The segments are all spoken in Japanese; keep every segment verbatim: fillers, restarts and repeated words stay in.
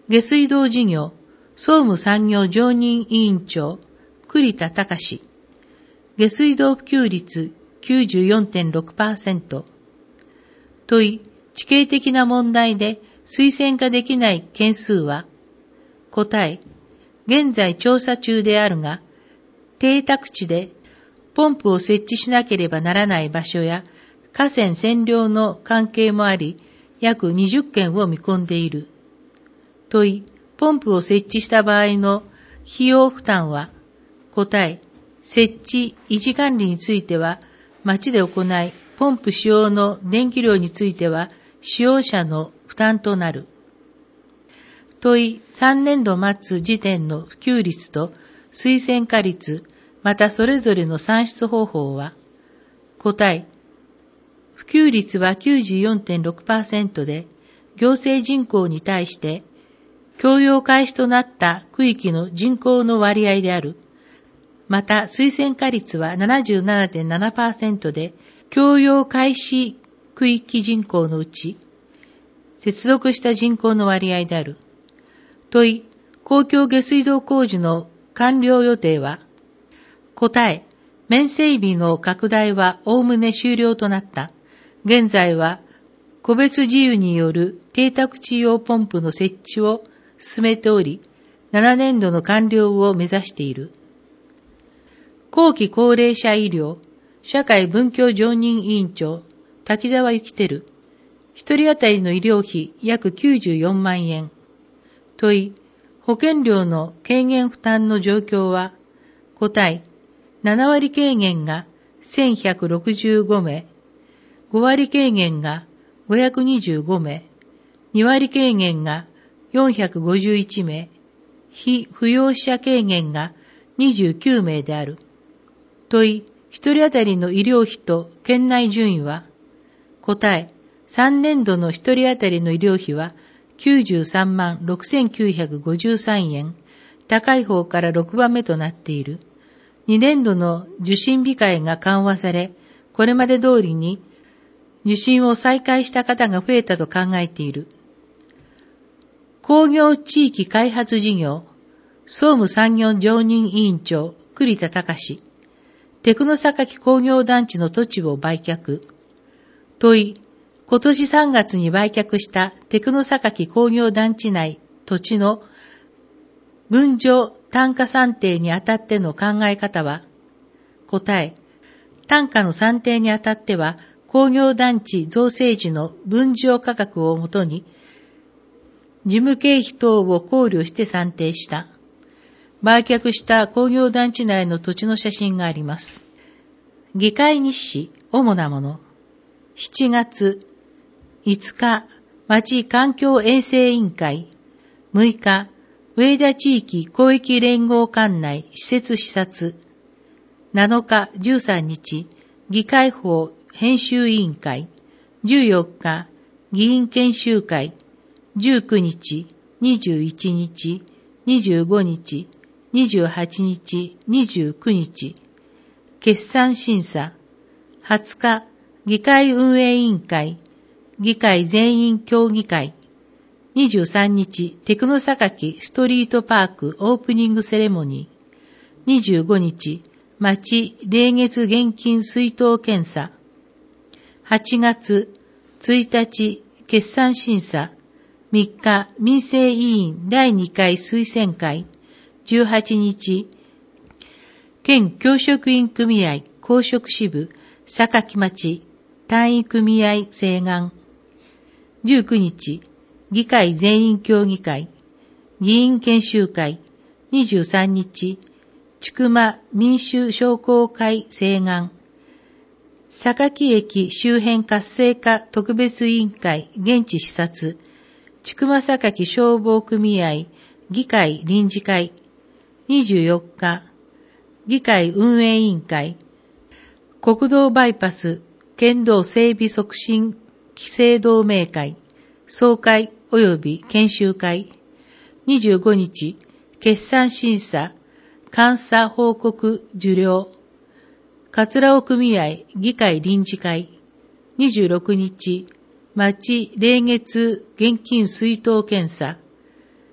下水道事業総務産業常任委員長栗田隆。下水道普及率 きゅうじゅうよんてんろくパーセント。問い、地形的な問題で推薦化できない件数は？答え、現在調査中であるが、邸宅地でポンプを設置しなければならない場所や河川占領の関係もあり、約にじゅっけんを見込んでいる。問い、ポンプを設置した場合の費用負担は？答え、設置、維持管理については、町で行い、ポンプ使用の電気料については、使用者の負担となる。問い、さんねんど末時点の普及率と推薦化率、またそれぞれの算出方法は？答え、普及率は きゅうじゅうよんてんろくパーセント で、行政人口に対して、供用開始となった区域の人口の割合である。また、推薦化率は ななじゅうななてんななパーセント で、供用開始区域人口のうち、接続した人口の割合である。問い、公共下水道工事の完了予定は？答え、面整備の拡大はおおむね終了となった。現在は、個別自由による邸宅地用ポンプの設置を進めており、ななねんどの完了を目指している。後期高齢者医療、社会文教常任委員長、滝沢幸輝。一人当たりの医療費約きゅうじゅうよんまんえん。問い、保険料の軽減負担の状況は？答え、ななわり軽減がせんひゃくろくじゅうごめい、ごわり軽減がごひゃくにじゅうごめい、にわり軽減がよんひゃくごじゅういちめい、非扶養者軽減がにじゅうきゅうめいである。問い、一人当たりの医療費と県内順位は？答え、さんねんどの一人当たりの医療費はきゅうじゅうさんまんろくせんきゅうひゃくごじゅうさんえん、高い方からろくばんめとなっている。にねんどの受診控えが緩和され、これまで通りに受診を再開した方が増えたと考えている。工業地域開発事業、総務産業常任委員長、栗田隆。テクノ榊工業団地の土地を売却。問い、今年さんがつに売却したテクノ榊工業団地内土地の分譲単価算定にあたっての考え方は？答え、単価の算定にあたっては、工業団地造成時の分譲価格をもとに、事務経費等を考慮して算定した。売却した工業団地内の土地の写真があります。議会日誌、主なもの。しちがついつか、町環境衛生委員会。むいか、上田地域広域連合管内施設視察。なのか、じゅうさんにち、議会法編集委員会。じゅうよっか、議員研修会。じゅうくにち、にじゅういちにち、にじゅうごにち、にじゅうはちにち、にじゅうくにち。決算審査。はつか、議会運営委員会。議会全員協議会。にじゅうさんにち、テクノ榊ストリートパークオープニングセレモニー。にじゅうごにち、町霊月現金出納検査。はちがつついたち、決算審査。みっか、民生委員だいにかい推薦会。じゅうはちにち、県教職員組合公職支部、榊町単位組合請願。じゅうくにち、議会全員協議会、議員研修会。にじゅうさんにち、千曲民主商工会請願。榊駅周辺活性化特別委員会現地視察。千曲榊消防組合議会臨時会。にじゅうよっか、議会運営委員会。国道バイパス県道整備促進規制同盟会総会及び研修会。にじゅうごにち、決算審査監査報告受領。桂尾組合議会臨時会。にじゅうろくにち、町霊月現金出納検査。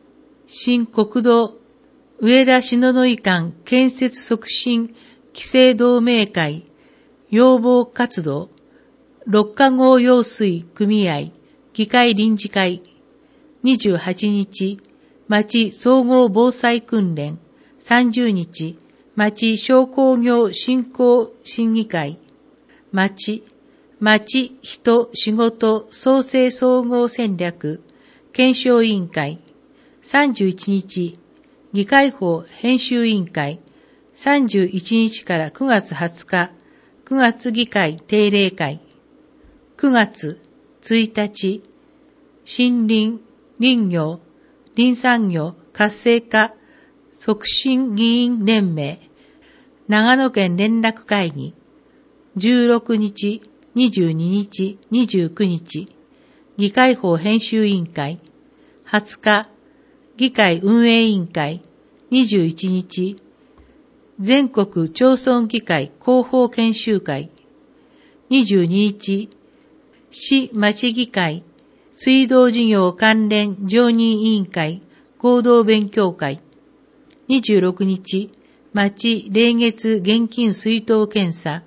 新国道上田篠ノ井間建設促進規制同盟会要望活動六ヶ郷用水組合議会臨時会にじゅうはちにち町総合防災訓練さんじゅうにち町商工業振興審議会町町人仕事創生総合戦略検証委員会さんじゅういちにち議会法編集委員会さんじゅういちにちからくがつはつかくがつ議会定例会くがつついたち森林林業林産業活性化促進議員連盟長野県連絡会議じゅうろくにちにじゅうににちにじゅうくにち議会法編集委員会はつか議会運営委員会にじゅういちにち全国町村議会広報研修会にじゅうににち市町議会水道事業関連常任委員会合同勉強会にじゅうろくにち町霊月現金出納検査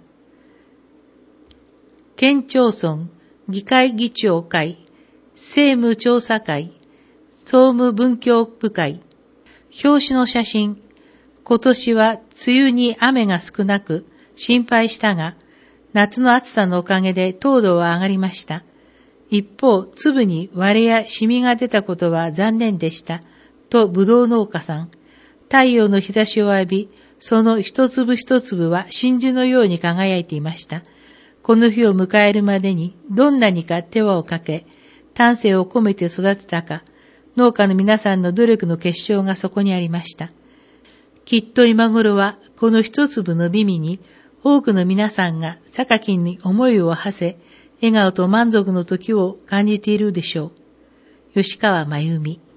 県町村議会議長会政務調査会総務文教部会表紙の写真今年は梅雨に雨が少なく心配したが夏の暑さのおかげで糖度は上がりました。一方、粒に割れやシミが出たことは残念でした。と、ぶどう農家さん。太陽の日差しを浴び、その一粒一粒は真珠のように輝いていました。この日を迎えるまでに、どんなにか手輪をかけ、丹精を込めて育てたか、農家の皆さんの努力の結晶がそこにありました。きっと今頃は、この一粒の美味に、多くの皆さんが榊に思いを馳せ、笑顔と満足の時を感じているでしょう。吉川真由美。